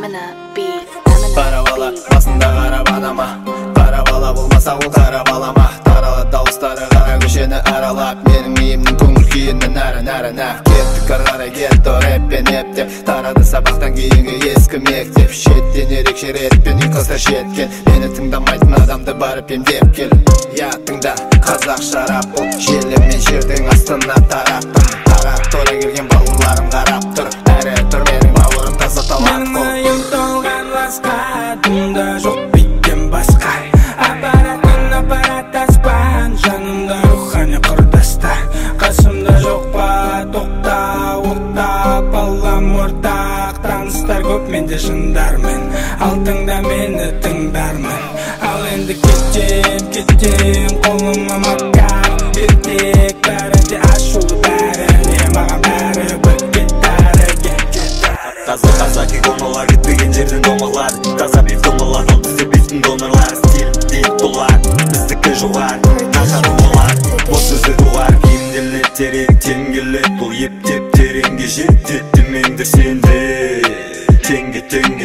Қара бала басында қара банама, қара бала болмаса ол қара балама. Тарала дауыстары қара көшені аралап, менің миымның көңіл күйінен әрі-нәрі. Кеттік ары-қарай кетті рэппен ептеп, тарады сабақтан кейінгі ескі мектеп. Шеттен ерекше ретпен үй қыздар жеткен, мені тыңдамайтын адамды барып емдеп кел. Я тыңда қазақ шарап бұл, желі мен жердің астына тараптым. Тарап тұра келген бауырларым қарап тұр, әрі тұр менің бауырым таза талап қол. Менің толған ласқа, дымда жоқ биттен басқа. Аппарат аспан, жанымда рухани құрдаста. Қасымда жоқ па тоқта, балам ортақ. Таныстар көп, менде жындармын, алтыңда мені тыңдармын. Ал енді кетем, қолыма макар. Ертек бәрі де ашулы бәріне, маған бәрі бір кетәрі. Таза қазақ иконалар кетпеген жерден домалар. Таза биф домалар, ол бізде бифтің донорлар. Стиль дейт болар, біздікі жоғар, нақару болар. Бос сөзі туар, киімделі терек теңгелі. Бұл ептеп тереңге жетті меңдір сенде. Теңге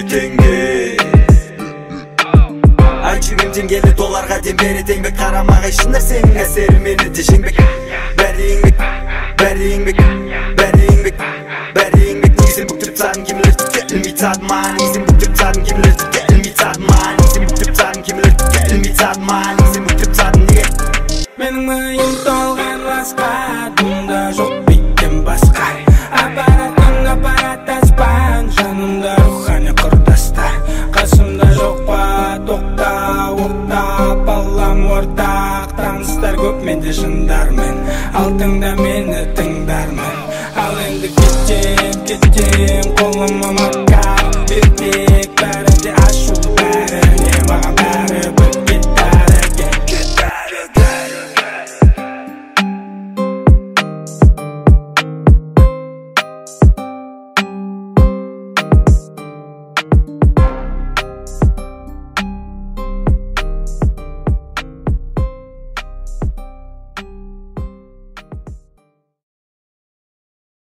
Айчугем теңгелі долларға тен берет еңбек. Қарамағай шын нәрсенің әсері мені де жеңбек. Бәрі еңбек Несен бүктіріп садын кемілерді келмей тадыма. Несен бүктіріп садын кемілерді келмей тадыма. Несен бүктіріп садын кемілерді келмей тадыма. Несен бүктіріп садын неге? Менің миым толған ласқа, дымда жоқ биттен басқа. Аппарат аспан, жанымда рухани құрдаста. Қасымда жоқ па тоқта, балам ортақ. Таныстар көп, менде жындармын, алтыңда мені тыңдармын. Ал енді кетем, қолыма макар.